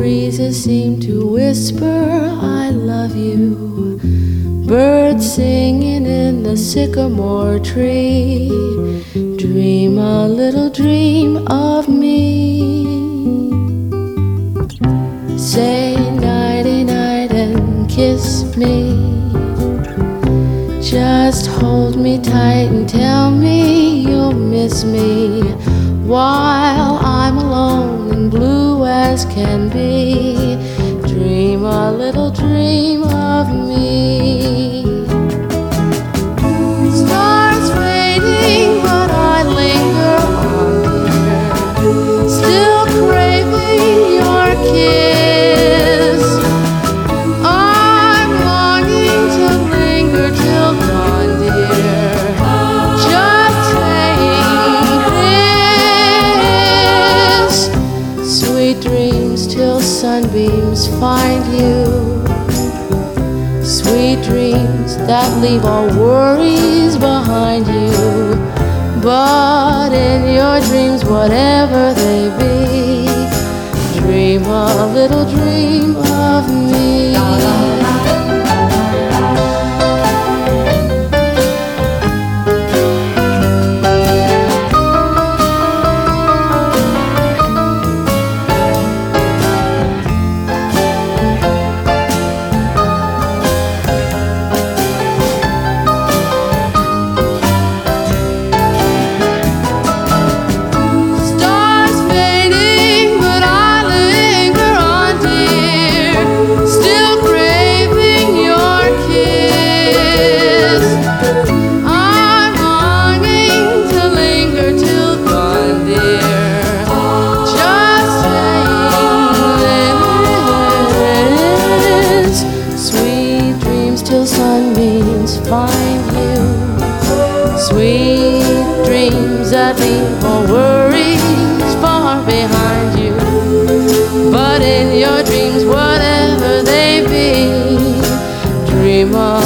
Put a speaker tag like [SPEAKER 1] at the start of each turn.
[SPEAKER 1] breezes seem to whisper, I love you. Birds singing in the sycamore tree. Dream a little dream of me. Say nighty-night and kiss me. Just hold me tight and tell me you'll miss me while I'm alone and blue as can be. Dream a little dream of me. Stars fading, but I linger on, dear, still craving your kiss. I'm longing to linger till dawn, dear, just saying this. Sweet dreams till sunbeams find you. Sweet dreams that leave all worries behind you. But in your dreams, whatever they be, dream a little dream of me. Till sunbeams find you. Sweet dreams that leave all worries far behind you. But in your dreams, whatever they be, dream of